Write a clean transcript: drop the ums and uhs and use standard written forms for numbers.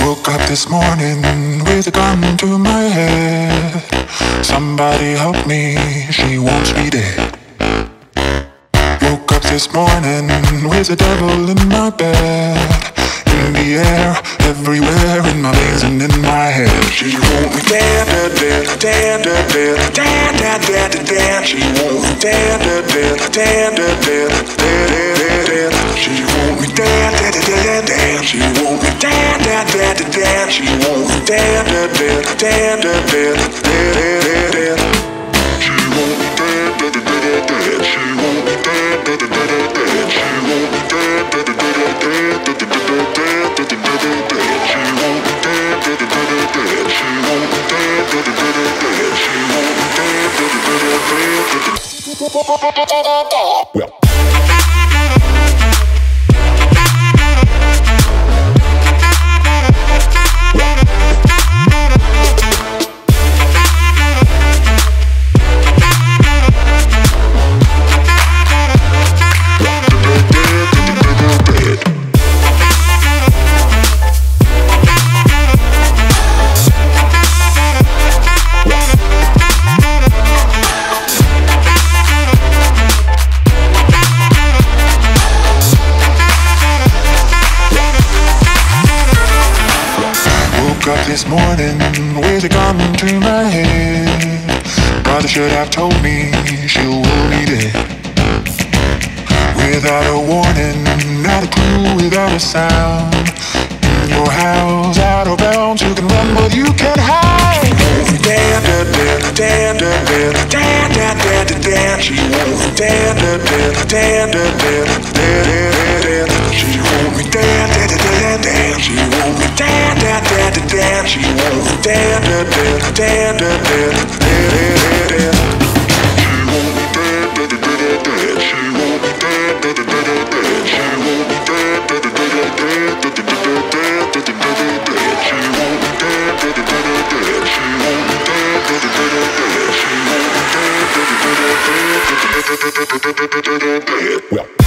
Woke up this morning with a gun to my head. Somebody help me, she wants me dead. Woke up this morning with the devil in my bed. In the air, everywhere, in my veins and in my head. She wants me dead, dead, dead, dead, dead, dead, dead, dead, dead, dead. She wants me dead, dead, dead, dead, dead, dead, dead, dead, dead. She wants me dead, dead, dead, dead. She wants me dead, dead, dead, dead. She wants me dead, dead, dead, dead, dead, dead, dead, dead. She wants me dead, dead, dead, dead. She wants me dead, dead, dead, dead. She wants me dead, dead, dead, dead, dead, dead, dead. She won't be dead, dead, dead, dead. She won't be dead, dead, dead, dead. She won't be dead, dead, dead, dead. Well. This morning with a gun to my head. Brother should have told me she will be dead. Without a warning, not a clue, without a sound. In your house, out of bounds, you can run but you can't hide. Dead, dead, dead, dead, dead, dead, dead, dead, dead. She wants me dead, dead, dead, dead, dead, dead, dead. She wants me dead, dead, dead, dead. She wants me dead, dead, dead, dead. She wants me dead, dead, dead, dead, dead, dead, dead. She wants me dead, dead, dead, dead. She wants me dead, dead, dead, dead. She wants me dead, dead, dead, dead, dead, dead, dead, dead. She wants me dead, dead, dead, dead. She wants me dead, dead, dead, dead. She wants me dead, dead, dead, dead, dead, dead, dead, dead. Well.